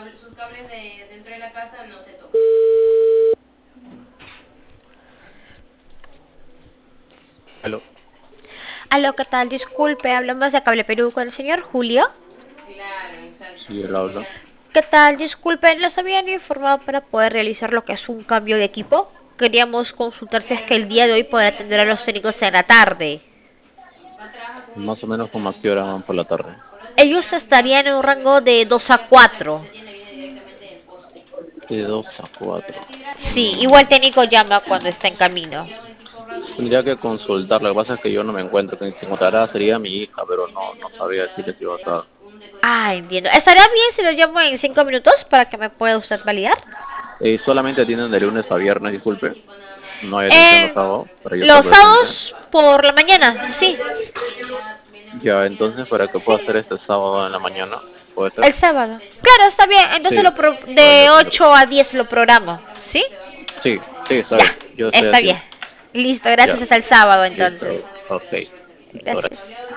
sus cables de dentro de la casa no se tocan. Aló. Aló, ¿qué tal? Disculpe, hablamos de Cable Perú con el señor Julio. Claro, exacto. Sí, él habla. ¿Qué tal? Disculpe, nos habían informado para poder realizar lo que es un cambio de equipo. Queríamos consultar si es que el día de hoy podrá atender a los técnicos en la tarde. Más o menos como a qué hora van por la tarde. Ellos estarían en un rango de 2 a 4. De 2 a 4. Sí, igual técnico llama cuando está en camino. Tendría que consultar. Lo que pasa es que yo no me encuentro. Quien se encontrará sería mi hija, pero no sabría decirle si va a estar. Ah, entiendo. ¿Estaría bien si lo llamo en 5 minutos para que me pueda usted validar? Solamente atienden de lunes a viernes, disculpe. No hay atención los Eh, sábados para yo estar los presente. sábados por la mañana, sí. Ya, entonces para que pueda hacer este sábado en la mañana, ¿puede ser? El sábado. Claro, está bien. Entonces Sí, para yo de atender. 8 a 10 lo programo. ¿Sí? Sí, está Ya. bien. Yo estoy Está así. bien. Listo, Ya, gracias. Hasta el sábado listo. entonces. Ok. Listo, Gracias. gracias.